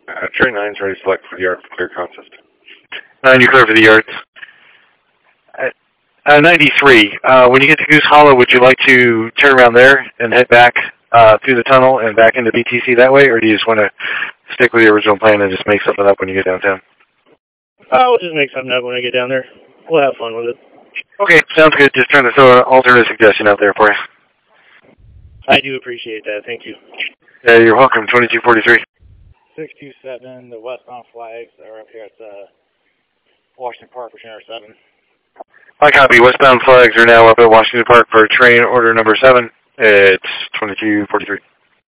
Train 9's ready to select for the yard for clear contest. 9, you're clear for the yards. 93, when you get to Goose Hollow, would you like to turn around there and head back through the tunnel and back into BTC that way, or do you just want to stick with your original plan and just make something up when you get downtown? We'll just make something up when I get down there. We'll have fun with it. Okay, sounds good. Just trying to throw an alternate suggestion out there for you. I do appreciate that. Thank you. Yeah, you're welcome. 2243. 627, the westbound flags are up here at Washington Park for Trainer 7. My copy. Westbound flags are now up at Washington Park for train order number 7. It's 2243.